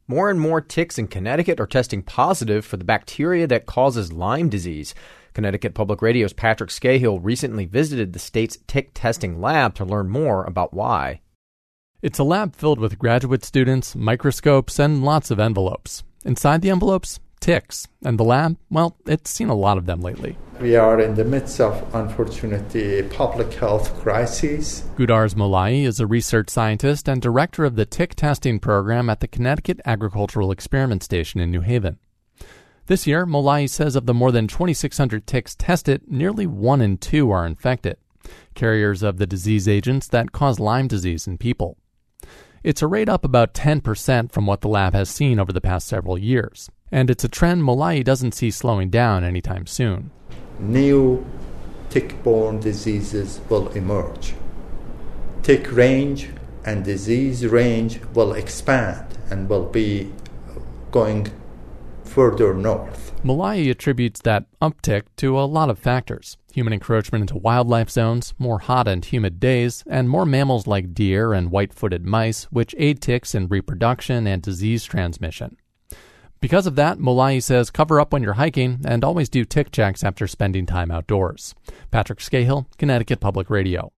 More and more ticks in Connecticut are testing positive for the bacteria that causes Lyme disease. Connecticut Public Radio's Patrick Scahill recently visited the state's tick testing lab to learn more about why. It's a lab filled with graduate students, microscopes, and lots of envelopes. Inside the envelopes, ticks. And the lab, well, it's seen a lot of them lately. We are in the midst of, unfortunately, a public health crisis. Gudars Molai is a research scientist and director of the tick testing program at the Connecticut Agricultural Experiment Station in New Haven. This year, Molai says of the more than 2,600 ticks tested, nearly 1 in 2 are infected, carriers of the disease agents that cause Lyme disease in people. It's a rate up about 10% from what the lab has seen over the past several years, and it's a trend Molai doesn't see slowing down anytime soon. New tick-borne diseases will emerge. Tick range and disease range will expand and will be going further north. Molai attributes that uptick to a lot of factors: human encroachment into wildlife zones, more hot and humid days, and more mammals like deer and white-footed mice, which aid ticks in reproduction and disease transmission. Because of that, Molai says cover up when you're hiking and always do tick checks after spending time outdoors. Patrick Scahill, Connecticut Public Radio.